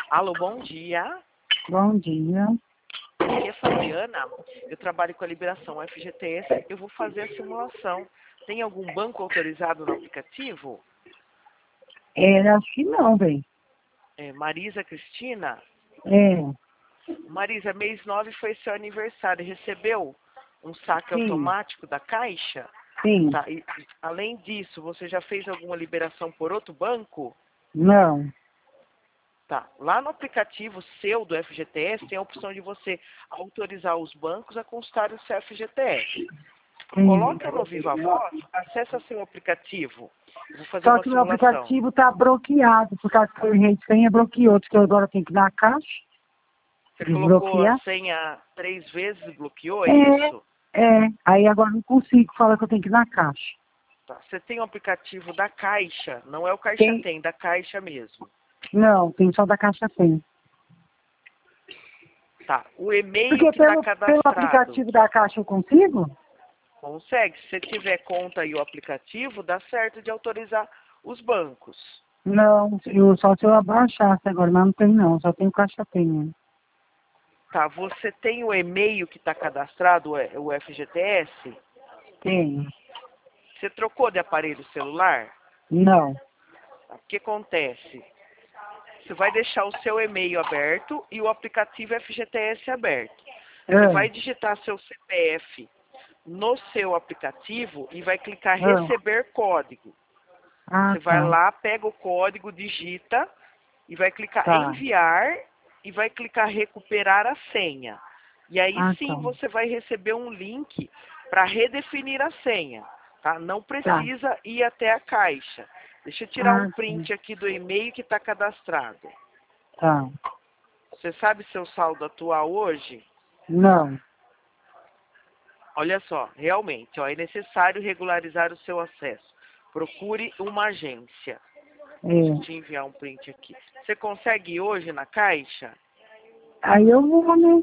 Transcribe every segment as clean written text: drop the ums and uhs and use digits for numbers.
Alô, bom dia. Bom dia. Aqui é a Fabiana. Eu trabalho com a liberação FGTS. Eu vou fazer a simulação. Tem algum banco autorizado no aplicativo? Acho que não, bem. Marisa Cristina? É, Marisa, mês 9 foi seu aniversário. Recebeu um saque sim, automático da Caixa? sim, Tá. Além disso, você já fez alguma liberação por outro banco? não, Tá. Lá no aplicativo seu do FGTS tem a opção de você autorizar os bancos a constar o seu FGTS. sim. Coloca no Viva Voz, acessa seu aplicativo. Eu vou fazer Só uma que meu simulação. aplicativo tá bloqueado, por causa que eu errei de senha, bloqueou, que eu agora tenho que ir na caixa, Você colocou a desbloquear. senha 3 vezes e bloqueou, é É, isso? aí agora não consigo, fala que eu tenho que ir na caixa. Tá. Você tem o aplicativo da Caixa, não é o Caixa Tem, Tem, da Caixa mesmo. não, tem só da caixa tem. Tá. O e-mail Porque que está pelo cadastrado, aplicativo da caixa eu consigo? consegue? Se você tiver conta e o aplicativo, dá certo de autorizar os bancos. Não, só se eu abaixasse agora, mas não tem não, só tem o caixa tem, né? Tá, você tem o e-mail que está cadastrado, o FGTS? Tem. Você trocou de aparelho celular? Não. Tá, o que acontece? Você vai deixar o seu e-mail aberto e o aplicativo FGTS aberto. Você Ah, vai digitar seu CPF no seu aplicativo e vai clicar ah, receber código. Você vai tá. lá, pega o código, digita e vai clicar Tá. enviar e vai clicar recuperar a senha. E aí Ah, tá. sim você vai receber um link para redefinir a senha. Tá? Não Tá. precisa ir até a caixa. Deixa eu tirar um Ah, sim. print aqui do e-mail que está cadastrado. Tá. Você sabe seu saldo atual hoje? Não. Olha só, realmente, ó, é necessário regularizar o seu acesso. Procure uma agência. Deixa eu É. te enviar um print aqui. Você consegue ir hoje na caixa? Aí eu vou, né?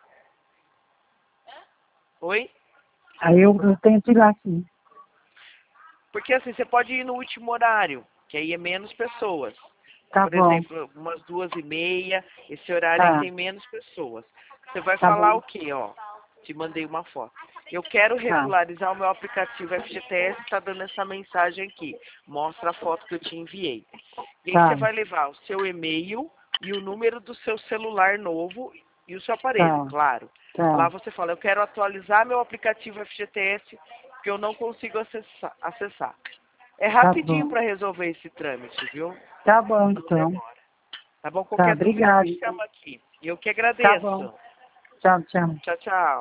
Oi? Aí eu tento ir lá, sim. Porque assim, você pode ir no último horário, que aí é menos pessoas. Tá Por bom. exemplo, umas 2h30, esse horário aí Tá. tem menos pessoas. Você vai Tá falar bom. o quê, ó? Te mandei uma foto. Eu quero Tá. regularizar o meu aplicativo FGTS, está dando essa mensagem aqui. Mostra a foto que eu te enviei. E aí você Tá. vai levar o seu e-mail e o número do seu celular novo e o seu aparelho, Tá. claro. Lá Tá. você fala, eu quero atualizar meu aplicativo FGTS, porque eu não consigo acessar. É Tá rapidinho bom. para resolver esse trâmite, viu? Tá bom, Não então. demora. Tá bom? Tá, Qualquer dúvida obrigado. me chama aqui. E eu que Tá bom. agradeço. Tchau, tchau. Tchau, tchau.